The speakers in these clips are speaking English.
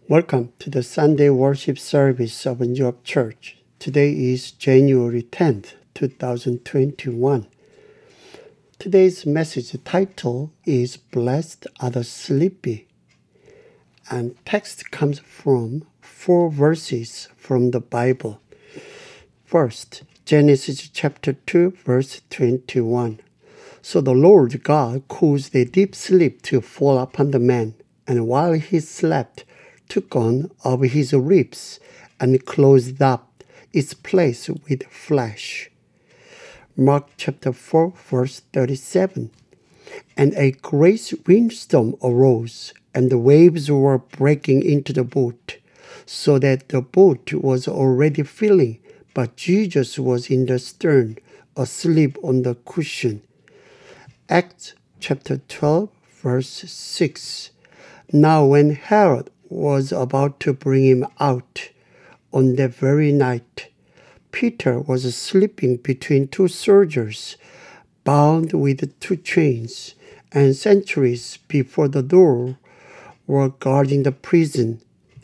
Welcome to the Sunday worship service of New York Church. Today is January 10th, 2021. Today's message title is Blessed Are the Sleepy, and text comes from 4 verses from the Bible. First, Genesis chapter 2, verse 21. So the Lord God caused a deep sleep to fall upon the man, and while he slept, took on of his ribs and closed up its place with flesh. Mark chapter 4, verse 37. And a great windstorm arose, and the waves were breaking into the boat, so that the boat was already filling, but Jesus was in the stern, asleep on the cushion. Acts chapter 12, verse 6. Now when Herod was about to bring him out on that very night, Peter was sleeping between 2 soldiers, bound with 2 chains, and sentries before the door were guarding the prison.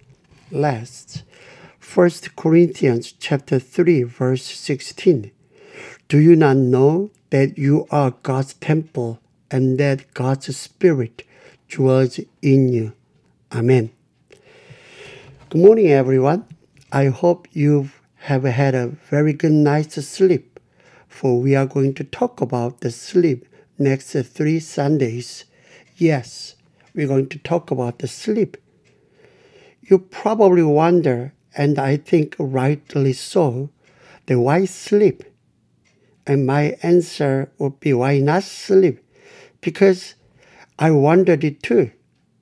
Last, 1 Corinthians chapter 3, verse 16. Do you not know that you are God's temple and that God's Spirit dwells in you? Amen. Good morning, everyone. I hope you have had a very good night's sleep, for we are going to talk about the sleep next 3 Sundays. Yes, we're going to talk about the sleep. You probably wonder, and I think rightly so, that why sleep? And my answer would be why not sleep? Because I wondered it too.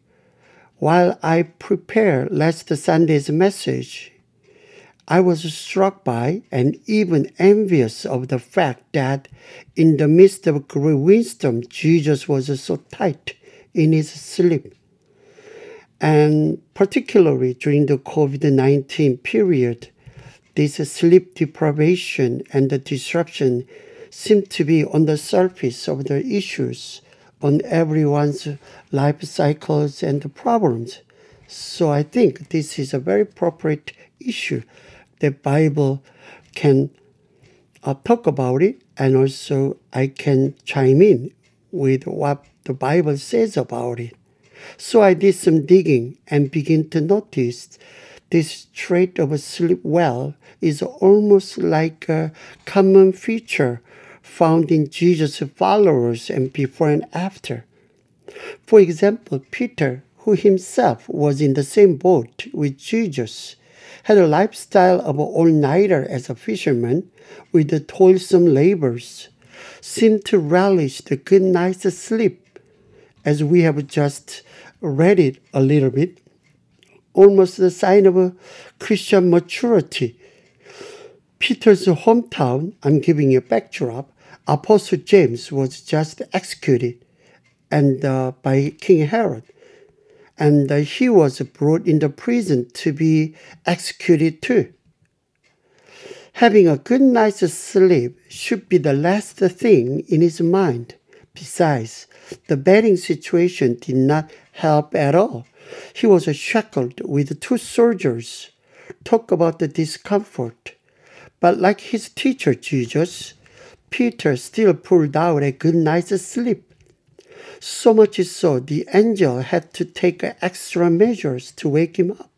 While I prepared last Sunday's message, I was struck by and even envious of the fact that in the midst of a great windstorm, Jesus was so tight in his sleep. And particularly during the COVID-19 period, this sleep deprivation and the disruption seem to be on the surface of the issues on everyone's life cycles and problems. So I think this is a very appropriate issue. The Bible can talk about it, and also I can chime in with what the Bible says about it. So I did some digging and began to notice this trait of sleep well is almost like a common feature found in Jesus' followers and before and after. For example, Peter, who himself was in the same boat with Jesus, had a lifestyle of an all-nighter as a fisherman with the toilsome labors, seemed to relish the good night's sleep, as we have just read it a little bit, almost the sign of a Christian maturity. Peter's hometown, I'm giving you a backdrop, Apostle James was just executed and by King Herod. And he was brought into prison to be executed too. Having a good night's sleep should be the last thing in his mind. Besides, the bedding situation did not help at all. He was shackled with 2 soldiers. Talk about the discomfort. But like his teacher Jesus, Peter still pulled out a good night's sleep. So much so, the angel had to take extra measures to wake him up.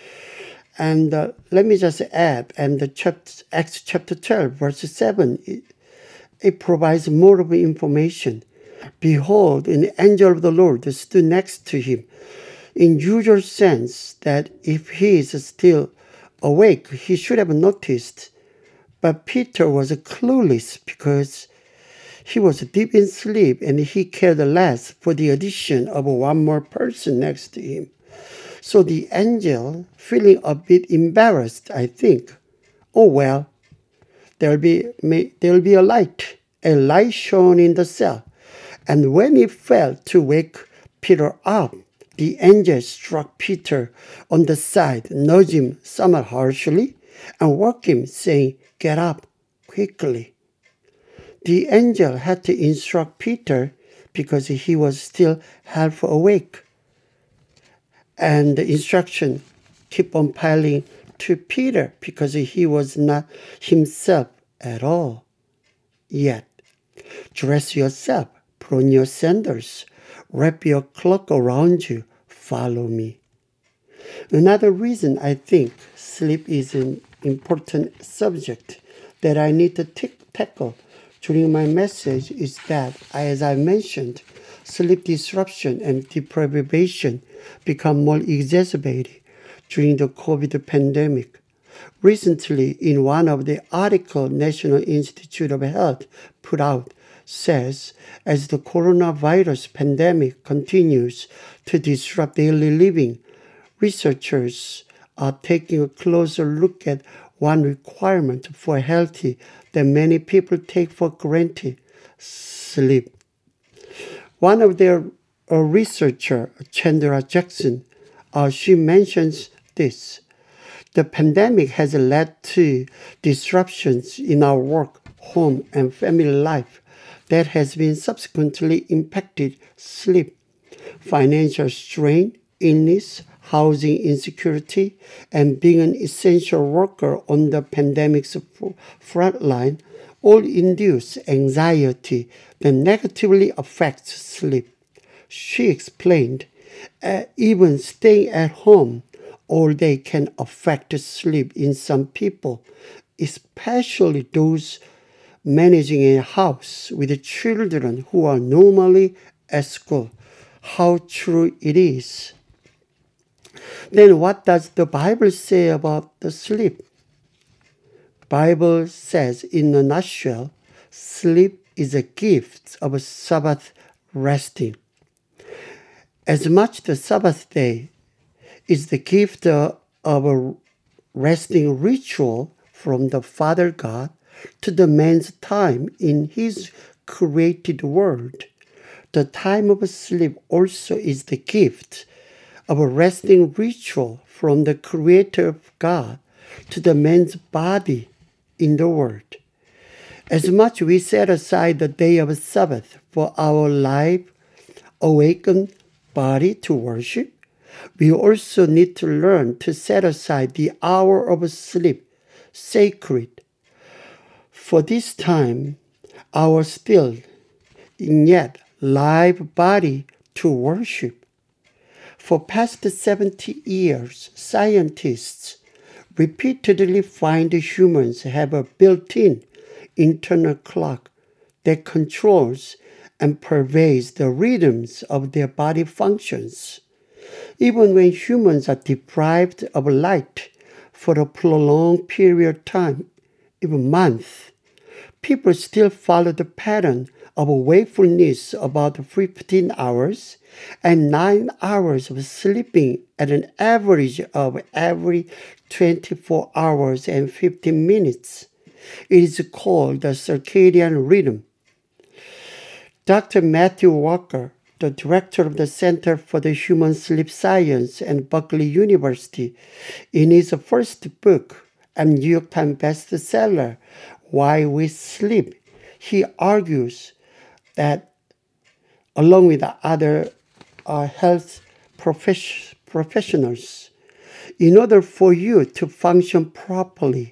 And let me just add, and Acts chapter 12, verse 7, it provides more of information. Behold, an angel of the Lord stood next to him, in usual sense that if he is still awake, he should have noticed. But Peter was clueless because he was deep in sleep and he cared less for the addition of one more person next to him. So the angel, feeling a bit embarrassed, I think, oh well, there'll be a light shone in the cell. And when he fell to wake Peter up, the angel struck Peter on the side, nudged him somewhat harshly, and woke him, saying, "Get up quickly." The angel had to instruct Peter because he was still half awake. And the instruction keep on piling to Peter because he was not himself at all yet. Dress yourself, put on your sandals, wrap your cloak around you, follow me. Another reason I think sleep is an important subject that I need to tackle during my message is that, as I mentioned, sleep disruption and deprivation become more exacerbated during the COVID pandemic. Recently, in one of the articles National Institute of Health put out, says as the coronavirus pandemic continues to disrupt daily living, researchers are taking a closer look at one requirement for healthy that many people take for granted: sleep. One of their researcher, Chandra Jackson, she mentions this. The pandemic has led to disruptions in our work, home, and family life that has been subsequently impacted sleep. Financial strain, illness, housing insecurity, and being an essential worker on the pandemic's front line all induce anxiety that negatively affects sleep. She explained, even staying at home all day can affect sleep in some people, especially those managing a house with children who are normally at school. How true it is. Then what does the Bible say about the sleep? Bible says in a nutshell, sleep is a gift of Sabbath resting. As much the Sabbath day is the gift of a resting ritual from the Father God to the man's time in his created world, the time of sleep also is the gift of a resting ritual from the Creator of God to the man's body in the world. As much we set aside the day of Sabbath for our live, awakened body to worship, we also need to learn to set aside the hour of sleep, sacred. For this time, our still, yet live body to worship. For past 70 years, scientists repeatedly find humans have a built-in internal clock that controls and pervades the rhythms of their body functions. Even when humans are deprived of light for a prolonged period of time, even months, people still follow the pattern of wakefulness about 15 hours and 9 hours of sleeping at an average of every 24 hours and 15 minutes. It is called the circadian rhythm. Dr. Matthew Walker, the director of the Center for the Human Sleep Science at Berkeley University, in his first book and New York Times bestseller, Why We Sleep, he argues that along with other health professionals, in order for you to function properly,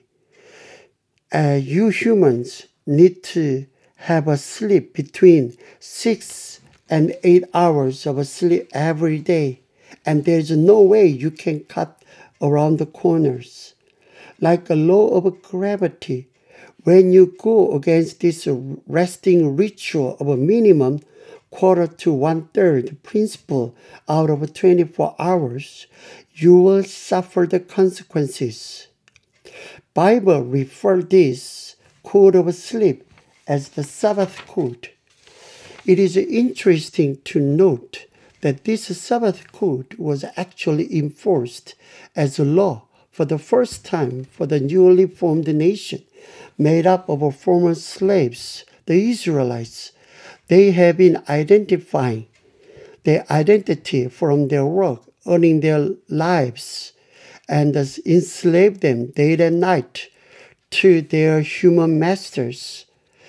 you humans need to have a sleep between 6 and 8 hours of sleep every day. And there's no way you can cut around the corners. Like a law of gravity, when you go against this resting ritual of a minimum quarter to 1/3 principle out of 24 hours, you will suffer the consequences. Bible refer this code of sleep as the Sabbath code. It is interesting to note that this Sabbath code was actually enforced as a law for the first time for the newly formed nation made up of former slaves, the Israelites. They have been identifying their identity from their work, earning their lives, and enslave them day and night to their human masters.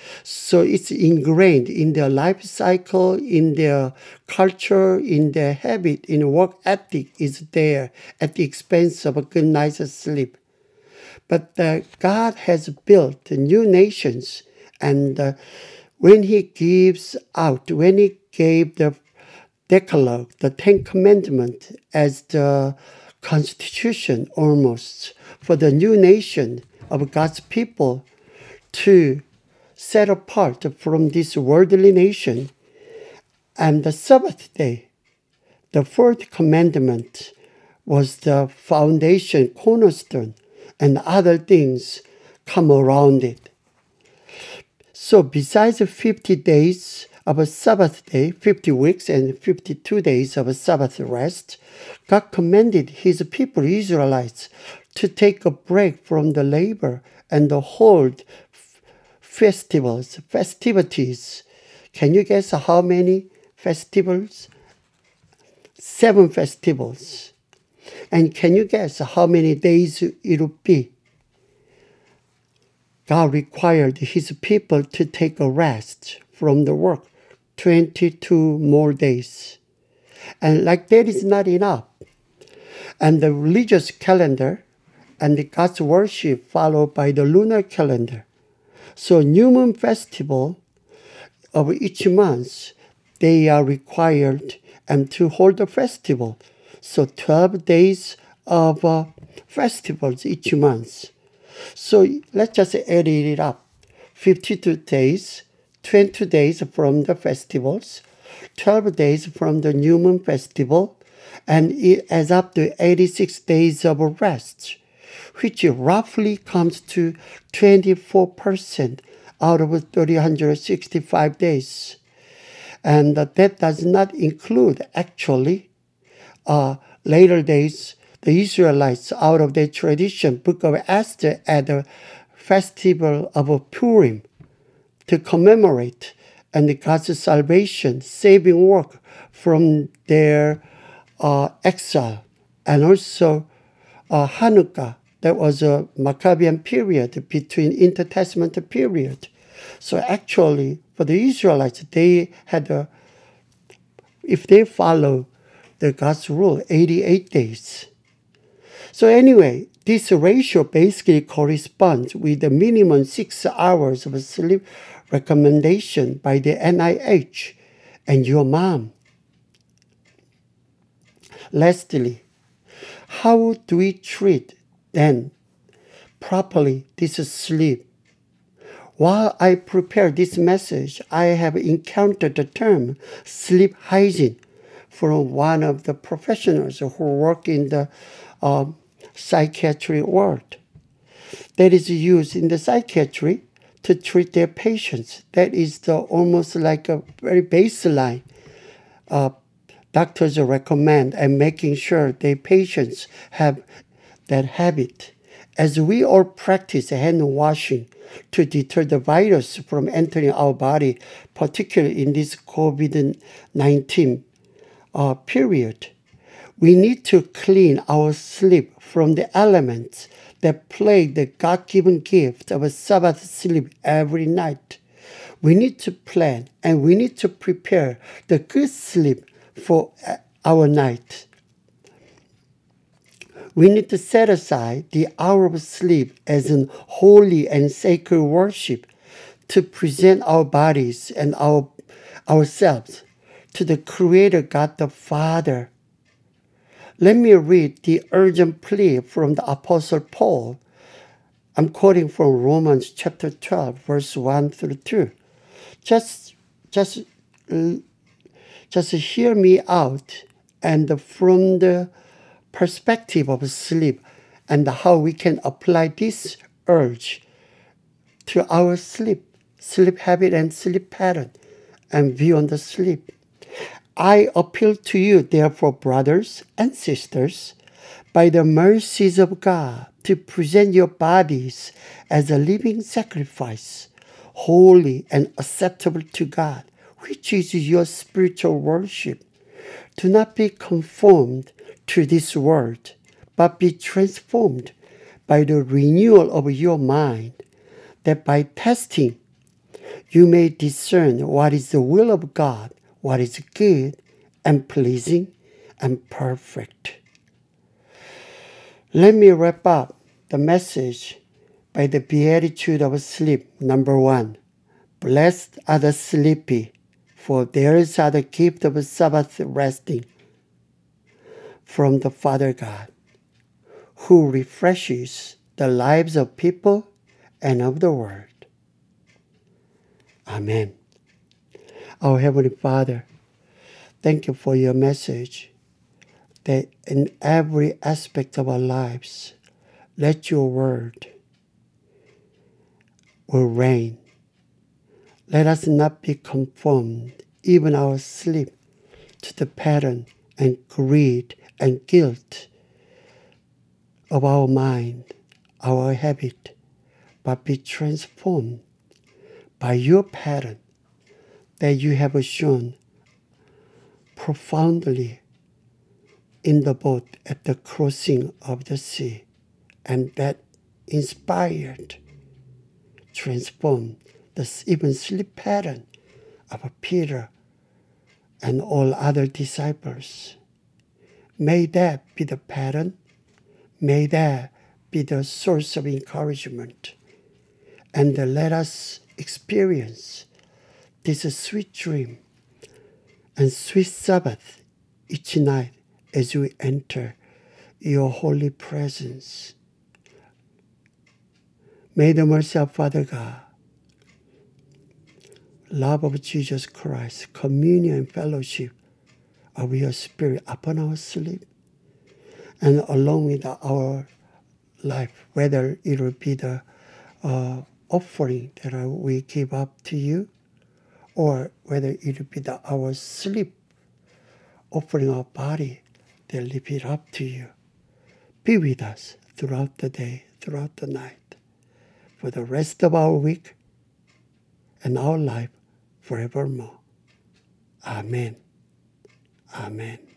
So it's ingrained in their life cycle, in their culture, in their habit, in work ethic is there at the expense of a good night's sleep. But God has built new nations, and when He when He gave the Decalogue, the Ten Commandments, as the constitution almost for the new nation of God's people to set apart from this worldly nation, and the Sabbath day, the fourth commandment, was the foundation, cornerstone, and other things come around it. So besides 50 days of a Sabbath day, 50 weeks and 52 days of a Sabbath rest, God commanded His people, Israelites, to take a break from the labor and the hold festivities. Can you guess how many festivals? 7 festivals. And can you guess how many days it would be? God required His people to take a rest from the work, 22 more days. And like that is not enough. And the religious calendar and the God's worship followed by the lunar calendar. So new moon festival of each month, they are required to hold a festival. So 12 days of festivals each month. So let's just add it up. 52 days, 20 days from the festivals, 12 days from the new moon festival, and it adds up to 86 days of rest, which roughly comes to 24% out of 365 days. And that does not include actually later days, the Israelites out of their tradition, Book of Esther, at the festival of Purim to commemorate and God's salvation, saving work from their exile, and also Hanukkah. That was a Maccabean period between intertestament period. So actually, for the Israelites, they had if they follow the God's rule, 88 days. So anyway, this ratio basically corresponds with the minimum 6 hours of sleep recommendation by the NIH and your mom. Lastly, how do we treat then properly this sleep? While I prepare this message, I have encountered the term sleep hygiene from one of the professionals who work in the psychiatry world. That is used in the psychiatry to treat their patients. That is almost like a very baseline. Doctors recommend and making sure their patients have that habit. As we all practice hand washing to deter the virus from entering our body, particularly in this COVID-19 period, we need to clean our sleep from the elements that plague the God-given gift of a Sabbath sleep every night. We need to plan and we need to prepare the good sleep for our night. We need to set aside the hour of sleep as an holy and sacred worship to present our bodies and ourselves to the Creator God the Father. Let me read the urgent plea from the Apostle Paul. I'm quoting from Romans chapter 12, verse 1 through 2. Just hear me out, and from the perspective of sleep and how we can apply this urge to our sleep habit and sleep pattern and view on the sleep. I appeal to you, therefore, brothers and sisters, by the mercies of God, to present your bodies as a living sacrifice, holy and acceptable to God, which is your spiritual worship. Do not be conformed to this world, but be transformed by the renewal of your mind, that by testing you may discern what is the will of God, what is good and pleasing and perfect. Let me wrap up the message by the beatitude of sleep. Number 1, blessed are the sleepy, for theirs are the gift of Sabbath resting from the Father God, who refreshes the lives of people and of the world. Amen. Our Heavenly Father, thank you for your message, that in every aspect of our lives, let your word will reign. Let us not be conformed, even our sleep, to the pattern and greed and guilt of our mind, our habit, but be transformed by your pattern that you have shown profoundly in the boat at the crossing of the sea, and that inspired, transformed the even sleep pattern of Peter and all other disciples. May that be the pattern. May that be the source of encouragement. And let us experience this sweet dream and sweet Sabbath each night as we enter your holy presence. May the mercy of Father God, love of Jesus Christ, communion and fellowship of your Spirit upon our sleep, and along with our life, whether it will be the offering that we give up to you, or whether it will be our sleep, offering our body that lift it up to you. Be with us throughout the day, throughout the night, for the rest of our week and our life forevermore. Amen. Amen.